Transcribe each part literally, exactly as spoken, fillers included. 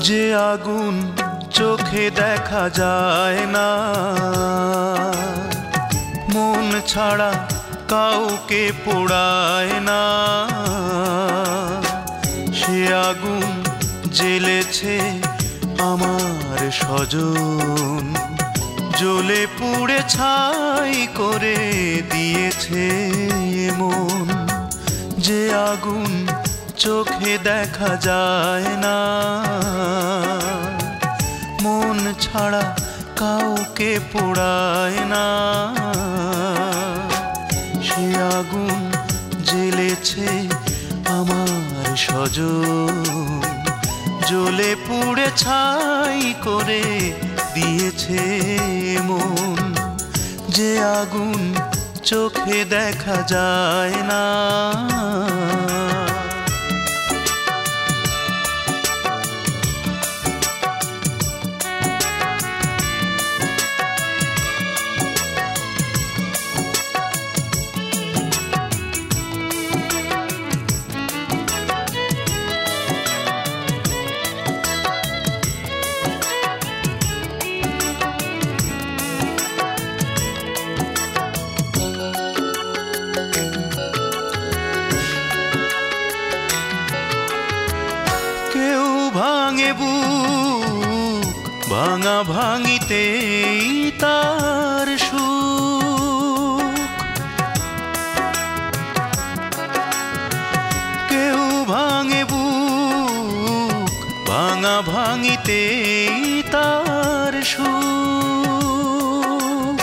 যে আগুন চোখে দেখা যায় না, মন ছাড়া কাউকে পোড়ায় না। সে আগুন জ্বেলেছে আমার স্বজন, জ্বলে পুড়ে ছাই করে দিয়েছে মন। যে আগুন চোখে দেখা যায় না, মন ছাড়া কাউকে পোড়ায় না। সে আগুন জ্বেলেছে আমার স্বজন, জ্বলে পুড়ে ছাই করে দিয়েছে মন। যে আগুন চোখে দেখা যায় না। ভাঙে বুক, ভাঙা ভাঙিতেই তার সুখ। কেউ ভাঙে বুক, ভাঙা ভাঙিতেই তার সুখ।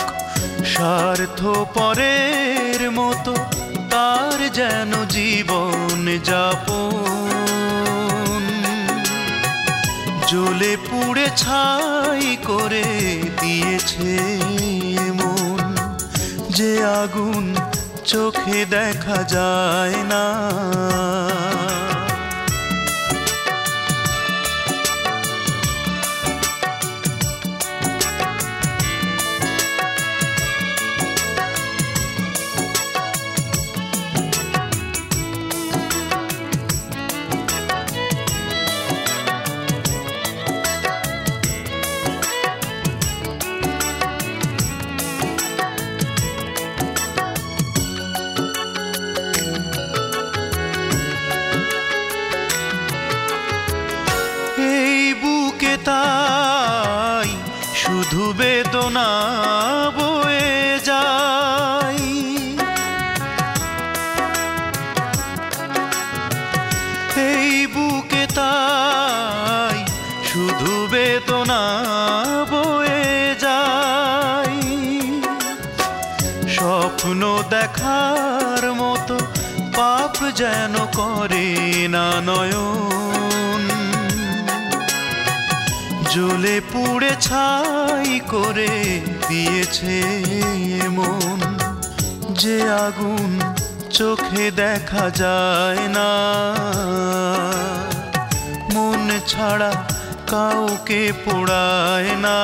স্বার্থপরের মতো তার যেন জীবন যাপন, জ্বলে পুড়ে ছাই করে দিয়েছে মন। যে আগুন চোখে দেখা যায় না। তাই শুধু বেদনা বয়ে যায়, এই বুকে তাই শুধু বেদনা বয়ে যায়। স্বপ্ন দেখার মতো পাপ যেন করে না নয়ন, জ্বলে পুড়ে ছাই করে দিয়েছে মন। যে আগুন চোখে দেখা যায় না, মন ছাড়া কাউকে পোড়ায় না।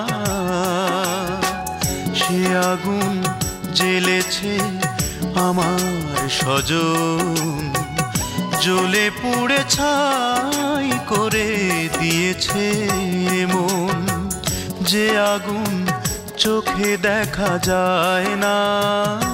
সে আগুন জ্বেলেছে আমার স্বজন, জ্বলে পুড়ে ছাই করে দিয়েছে মন। যে আগুন চোখে দেখা যায় না।